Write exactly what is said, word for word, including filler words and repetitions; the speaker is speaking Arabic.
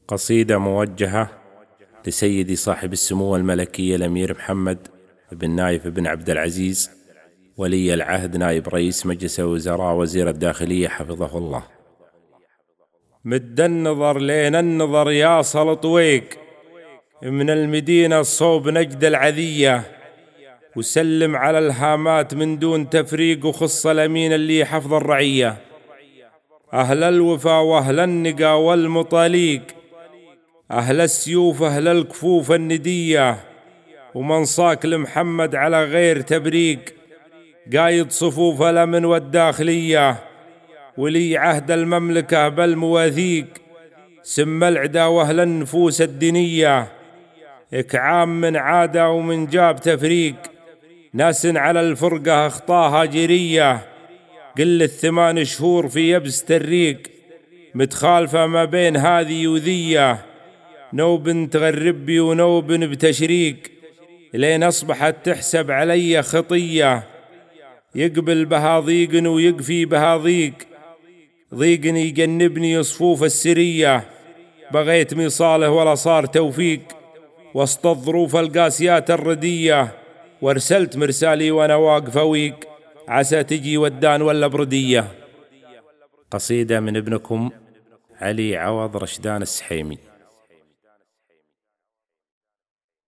قصيدة موجهة لسيدي صاحب السمو الملكي الأمير محمد بن نايف بن عبد العزيز ولي العهد نائب رئيس مجلس الوزراء وزير الداخلية حفظه الله. مد النظر لين النظر يا صلطويق من المدينة صوب نجد العذية، وسلم على الهامات من دون تفريق وخص الأمين اللي حفظ الرعية. أهل الوفا وأهل النقا والمطاليق، أهل السيوف أهل الكفوف الندية، ومن صاك لمحمد على غير تبريق، قايد صفوف الأمن والداخلية ولي عهد المملكة بالمواثيق. سم العدا وأهل النفوس الدينية، إكعام من عادة ومن جاب تفريق، ناس على الفرقة أخطاها جرية، قل الثمان شهور في يبس تريق، متخالفة ما بين هذه وذية، نوب تغربي ونوب بتشريق، لين أصبحت تحسب علي خطية، يقبل بها ضيق ويقفي بها ضيق، ضيقني يجنبني صفوف السرية، بغيت مصاله ولا صار توفيق، وسط الظروف القاسيات الردية، وارسلت مرسالي وانا واقف ويق، عسى تجي ودان ولا بردية. قصيدة من ابنكم علي عوض رشدان السحيمي.